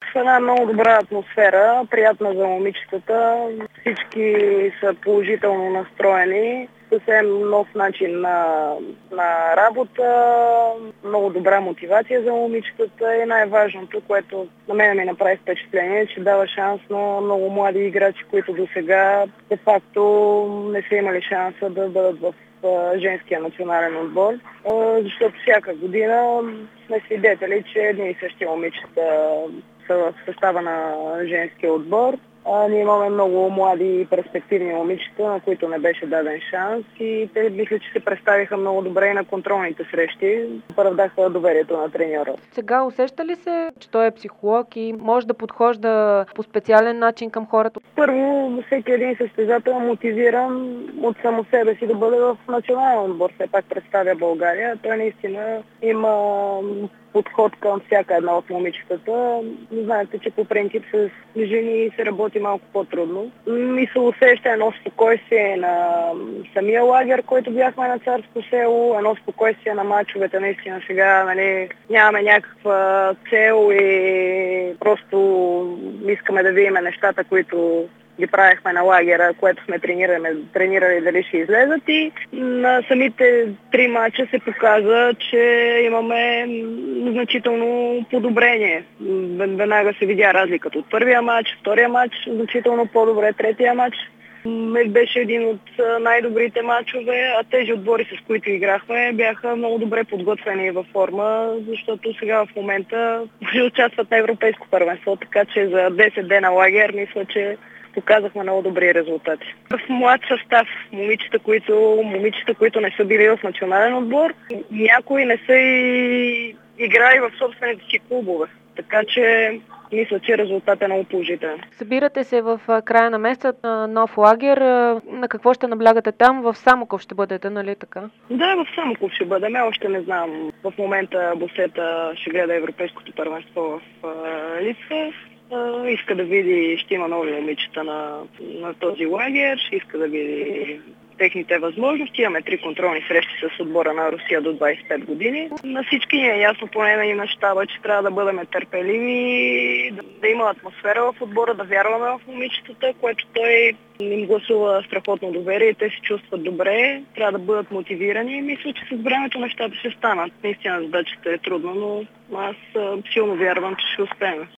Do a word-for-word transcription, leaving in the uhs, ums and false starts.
една много добра атмосфера, приятна за момичетата. Всички са положително настроени. Съвсем нов начин на, на работа, много добра мотивация за момичетата и най-важното, което на мен ми направи впечатление, че дава шанс на много млади играчи, които до сега де факто не са имали шанса да бъдат в женския национален отбор, защото всяка година сме свидетели, че едни и същи момичета са в състава на женския отбор. А, ние имаме много млади и перспективни момичета, на които не беше даден шанс и те мисля, че се представиха много добре и на контролните срещи. Оправдаха доверието на треньора. Сега усеща ли се, че той е психолог и може да подхожда по специален начин към хората? Първо, всеки един състезател е мотивиран от само себе си да бъде в национален отбор. Все пак представя България. Той наистина има подход към всяка една от момичетата. Знаете, че по принцип с жени се работи малко по-трудно. И се усеща едно спокойствие на самия лагер, който бяхме на Царско село, едно спокойствие на мачовете. Наистина сега нали, нямаме някаква цел и просто искаме да видим нещата, които ги правихме на лагера, което сме тренирали, тренирали дали ще излезат и на самите три мача се показа, че имаме значително подобрение. Веднага се видя разликата от първия мач, втория мач значително по-добре, третия мач беше един от най-добрите мачове, а тези отбори, с които играхме, бяха много добре подготвени и във форма, защото сега в момента ще участват на Европейско първенство, така че за десет дена лагер мисля, че показахме много добри резултати. В млад състав, момичета, които, момичета, които не са били в национален отбор, някои не са и играли в собствените си клубове. Така че мисля, че резултатът е много положителен. Събирате се в края на месеца на нов лагер. На какво ще наблягате там? В Самоков ще бъдете, нали така? Да, в Самоков ще бъдем. Още не знам. В момента Босета ще гледа Европейското първенство в Литва. Иска да види, ще има нови момичета на, на този лагер, ще иска да види техните възможности. Имаме три контролни срещи с отбора на Русия до двадесет и пет години. На всички ни е ясно, поне на и на щаба, че трябва да бъдем търпеливи, да, да има атмосфера в отбора, да вярваме в момичетата, което той им гласува страхотно доверие и те се чувстват добре, трябва да бъдат мотивирани и мисля, че с времето нещата ще станат. Наистина задачата е трудна, но аз силно вярвам, че ще успеем.